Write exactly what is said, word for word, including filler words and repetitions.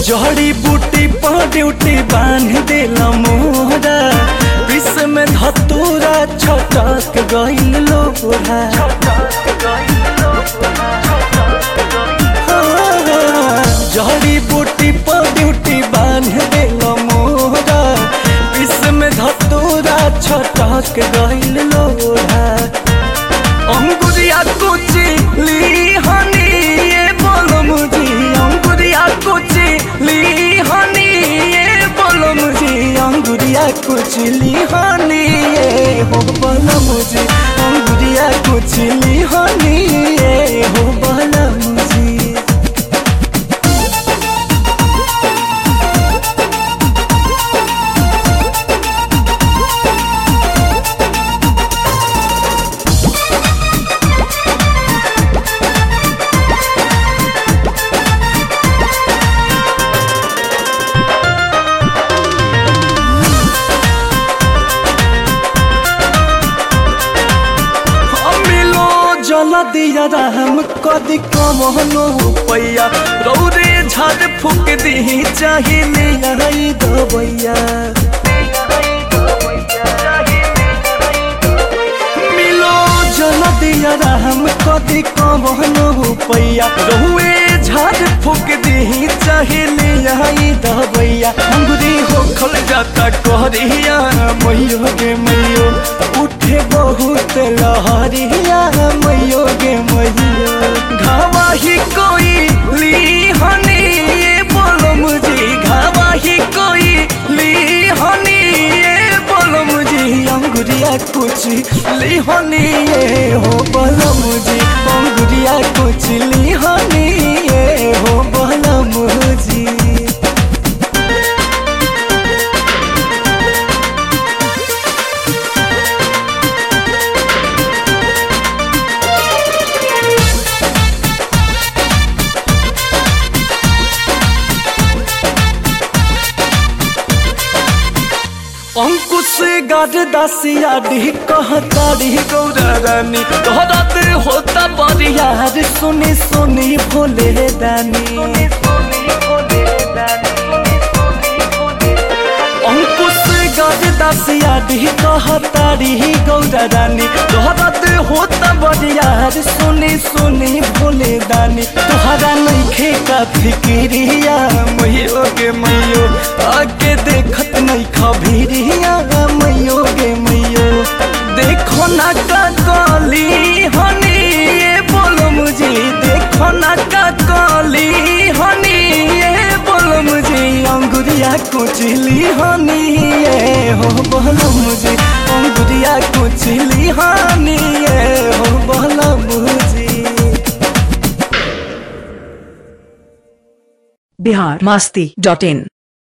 जड़ी बूटी पर ड्यूटी बांध देला मोरा विष में धतूरा छटक गइल लोरा जड़ी बूटी पर ड्यूटी बांध देला मोरा विष में धतूरा छटक गइल लोरा अंगुरिया कुची ली हनी ये बोलो मुझे अंगुरिया कुची ली हनी ये बोलो मुझे अंगुरिया कुची ली हनी ये हो बोलो मुझे अंगुरिया कुची ली हनी ये हो बोलो मुझे जला दिया राम कदी कमनो पैया रौरे झाड़ फूक दी चाहिए आई दबैया मिलो जला दिया राम कदी कमनो पैया रौरे झाड़ फूक दी चाहिए आई दबैया अंगुरी हो खल जाता कहरिया मैयो गे मैयो उठे बहुत लहरिया मैयो गे मैयो घावा ही कोई ली हनी ये बोलो मुझे घावा ही कोई ली हनी ये बोलो मुझे अंगुरिया कुछ ली हनी ये हो बोलो मुझे अंगुरिया कुछ ली हनी ये हो बोलो मुझे अंकुश गाड़ दासिया डी कहताड़ी गौरा रानी तोहरात होता बरियार सुनी सुनी भोले दानी अंकुश गाड़ दासिया डी कहताड़ी गौरा रानी तोहरात होता बरियार सुनी सुनी भोले दानी तोहरा नइखे का फिक्रिया मैयो गे मैयो आगे देखत नहीं खबरिया मैयो गे मैयो देखो ना का काली हनी ये बोलो मुझे देखो ना का काली हनी ये बोलो मुझे अंगुरिया कुचली हनी ये हो बोलो मुझे अंगुरिया कुचली हनी ये हो बोलो मुझे। बिहार मस्ती डॉट इन।